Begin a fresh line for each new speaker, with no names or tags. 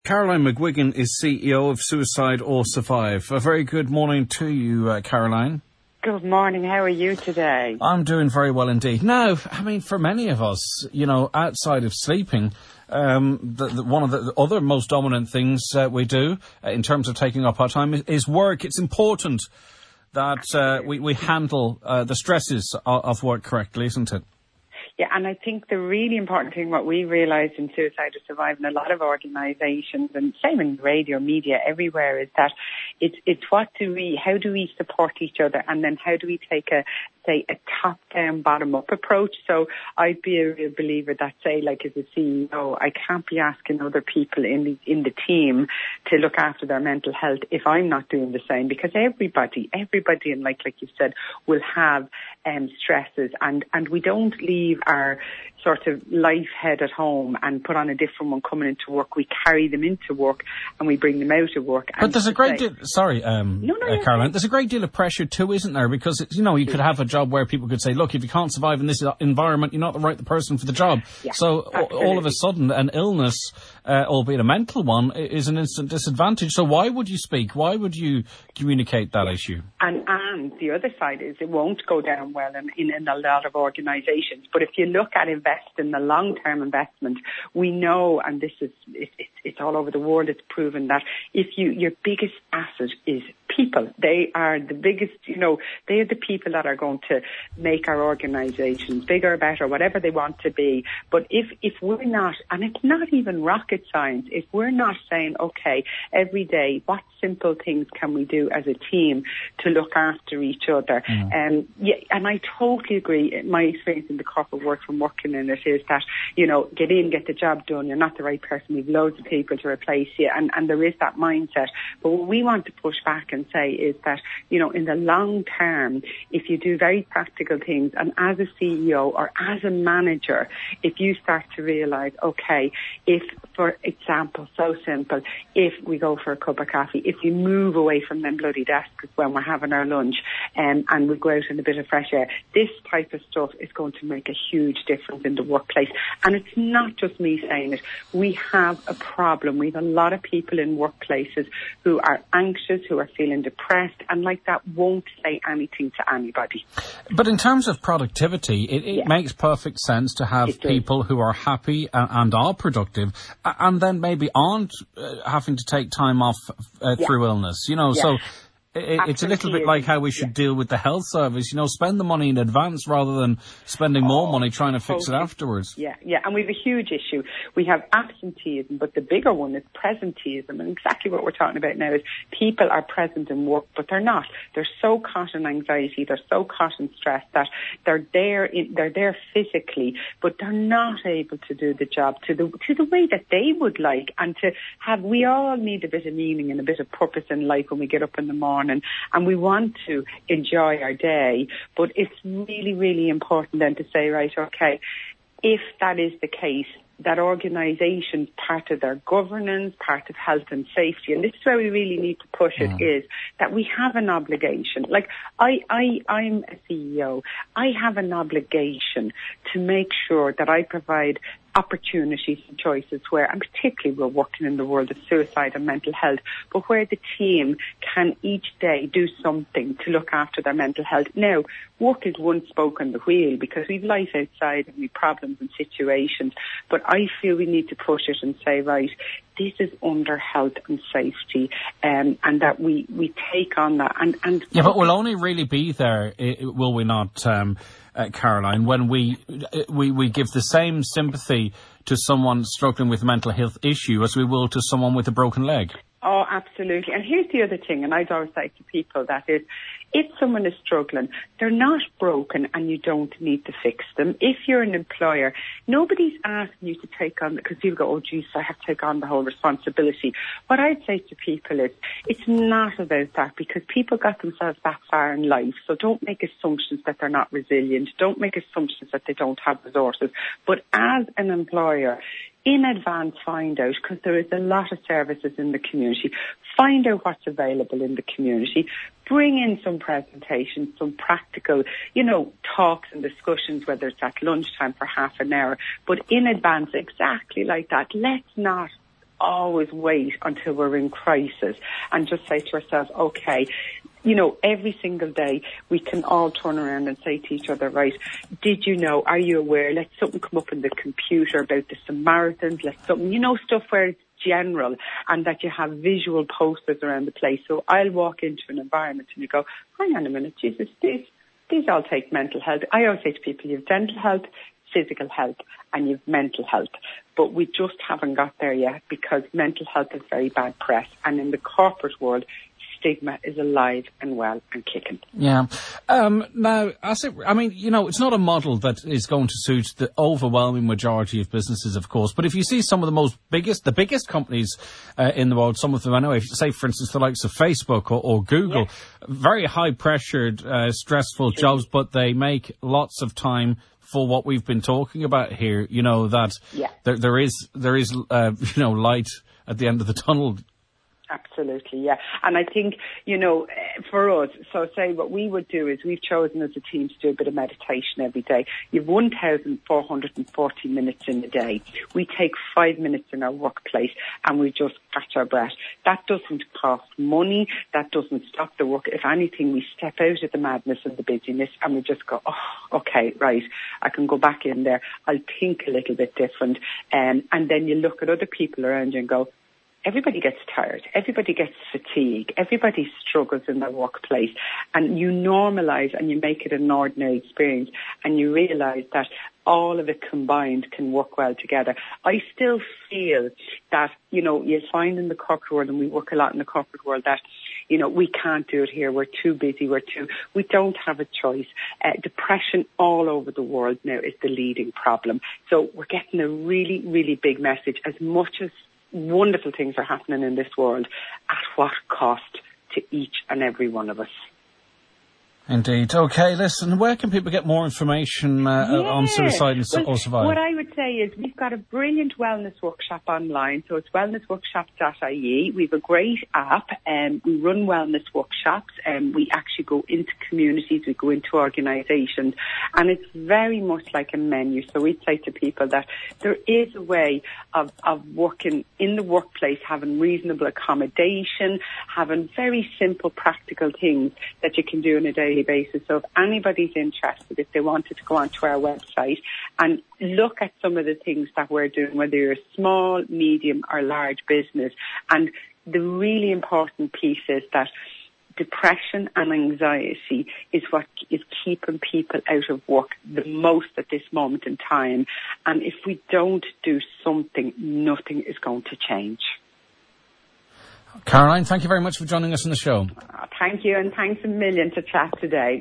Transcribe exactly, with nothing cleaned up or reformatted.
Caroline McGuigan is C E O of Suicide or Survive. A very good morning to you, uh, Caroline.
Good morning. How are you today?
I'm doing very well indeed. Now, I mean, for many of us, you know, outside of sleeping, um, the, the, one of the, the other most dominant things uh, we do uh, in terms of taking up our time is, is work. It's important that uh, we, we handle uh, the stresses of, of work correctly, isn't it?
Yeah, and I think the really important thing, what we realised in Suicide or Survive and a lot of organisations, and same in radio, media, everywhere, is that it's it's what do we, how do we support each other, and then how do we take a, say, a top-down, bottom-up approach. So I'd be a real believer that, say, like as a C E O, I can't be asking other people in the in the team to look after their mental health if I'm not doing the same, because everybody, everybody, and like like you said, will have um, stresses, and and we don't leave our sort of life head at home and put on a different one coming into work. We carry them into work and we bring them out of work.
But there's a great deal, sorry, um,
no, no,
uh, Caroline, there's a great deal of pressure too, isn't there? Because, you know, you could have a job where people could say, look, if you can't survive in this environment, you're not the right person for the job.
Yeah,
so
absolutely.
all of a sudden, an illness, uh, albeit a mental one, is an instant disadvantage. So why would you speak? Why would you communicate that issue?
And, and the other side is it won't go down well in, in, in a lot of organisations. But if you look at invest in the long-term investment, we know, and this is it, it, it's all over the world, it's proven that if you your biggest asset is people. They are the biggest, you know, they are the people that are going to make our organisations bigger, better, whatever they want to be. But if, if we're not, and it's not even rocket science, if we're not saying, okay, every day, what simple things can we do as a team to look after each other? Mm. Um, yeah, and I totally agree. My experience in the corporate work from working in it is that, you know, get in, get the job done. You're not the right person. We've loads of people to replace you. And, and there is that mindset. But what we want to push back and say is that, you know, in the long term, if you do very practical things, and as a C E O or as a manager, if you start to realise, okay, if, for example, so simple, if we go for a cup of coffee, if you move away from them bloody desks when we're having our lunch, um, and we go out in a bit of fresh air, this type of stuff is going to make a huge difference in the workplace. And it's not just me saying it. We have a problem. We have a lot of people in workplaces who are anxious, who are feeling depressed, and like that won't say anything to anybody.
But in terms of productivity, it, it yeah. makes perfect sense to have
it
people
does.
who are happy and, and are productive, and then maybe aren't uh, having to take time off uh,
yeah.
through illness. You know,
yeah.
so it, it's a little bit like how we should yeah. deal with the health service. You know, spend the money in advance rather than spending oh, more money trying to fix
totally.
it afterwards.
Yeah, yeah, and we have a huge issue. We have absenteeism, but the bigger one is presenteeism, and exactly what we're talking about now is people are present in work, but they're not. They're so caught in anxiety, they're so caught in stress that they're there. In, they're there physically, but they're not able to do the job to the to the way that they would like, and to have. We all need a bit of meaning and a bit of purpose in life when we get up in the morning. And, and we want to enjoy our day, but it's really, really important then to say, right, okay, if that is the case, that organisations, part of their governance, part of health and safety, and this is where we really need to push it, mm. is that we have an obligation. Like, I, I, I'm a C E O. I have an obligation to make sure that I provide opportunities and choices where, and particularly we're working in the world of suicide and mental health, but where the team can each day do something to look after their mental health. Now, work is one spoke on the wheel because we've life outside and we've problems and situations, but I feel we need to push it and say, right, this is under health and safety, um, and that we, we take on that. And, and
yeah, but we'll only really be there, will we not, um, uh, Caroline, when we, we we give the same sympathy to someone struggling with a mental health issue as we will to someone with a broken leg.
Oh, absolutely. And here's the other thing, and I'd always say to people that is, if someone is struggling, they're not broken and you don't need to fix them. If you're an employer, nobody's asking you to take on, because people go, oh, geez, I have to take on the whole responsibility. What I'd say to people is, it's not about that, because people got themselves that far in life. So don't make assumptions that they're not resilient. Don't make assumptions that they don't have resources. But as an employer, in advance find out, because there is a lot of services in the community, find out what's available in the community, bring in some presentations, some practical, you know, talks and discussions, whether it's at lunchtime for half an hour, but in advance, exactly like that. Let's not always wait until we're in crisis and just say to ourselves, okay, you know, every single day we can all turn around and say to each other, right, did you know, are you aware, let something come up in the computer about the Samaritans, let something, you know, stuff where it's general and that you have visual posters around the place. So I'll walk into an environment and you go, hang on a minute, Jesus, these, these all take mental health. I always say to people, you have dental health, physical health, and you've mental health. But we just haven't got there yet because mental health is very bad press. And in the corporate world, stigma is alive and well and kicking.
Yeah. Um, now, as it, I mean, you know, it's not a model that is going to suit the overwhelming majority of businesses, of course. But if you see some of the most biggest, the biggest companies uh, in the world, some of them anyway, say, for instance, the likes of Facebook or, or Google, yes. very high-pressured, uh, stressful True. jobs, but they make lots of time for what we've been talking about here. You know, that
yeah.
there, there is, there is, uh, you know, light at the end of the tunnel.
Absolutely, yeah. And I think, you know, for us, so say what we would do is we've chosen as a team to do a bit of meditation every day. You've one thousand four hundred forty minutes in a day. We take five minutes in our workplace and we just catch our breath. That doesn't cost money. That doesn't stop the work. If anything, we step out of the madness and the busyness and we just go, oh, okay, right, I can go back in there. I'll think a little bit different. Um, and then you look at other people around you and go, everybody gets tired, everybody gets fatigue, everybody struggles in their workplace, and you normalise and you make it an ordinary experience and you realise that all of it combined can work well together. I still feel that, you know, you'll find in the corporate world, and we work a lot in the corporate world, that, you know, we can't do it here, we're too busy, we're too, we don't have a choice. Uh, depression all over the world now is the leading problem. So we're getting a really, really big message. As much as wonderful things are happening in this world, at what cost to each and every one of us?
Indeed. Okay, listen, where can people get more information uh,
yeah.
on suicide and
well,
or survival?
What I would say is we've got a brilliant wellness workshop online, so it's wellness workshop dot I E. We have a great app, and um, we run wellness workshops, and um, we actually go into communities, we go into organisations, and it's very much like a menu. So we'd say to people that there is a way of, of working in the workplace, having reasonable accommodation, having very simple practical things that you can do on a daily basis. So if anybody's interested, if they wanted to go onto our website and look at some of the things that we're doing, whether you're a small, medium or large business, and the really important piece is that depression and anxiety is what is keeping people out of work the most at this moment in time. And if we don't do something, nothing is going to change.
Caroline, thank you very much for joining us on the show.
Uh, thank you, and thanks a million to chat today.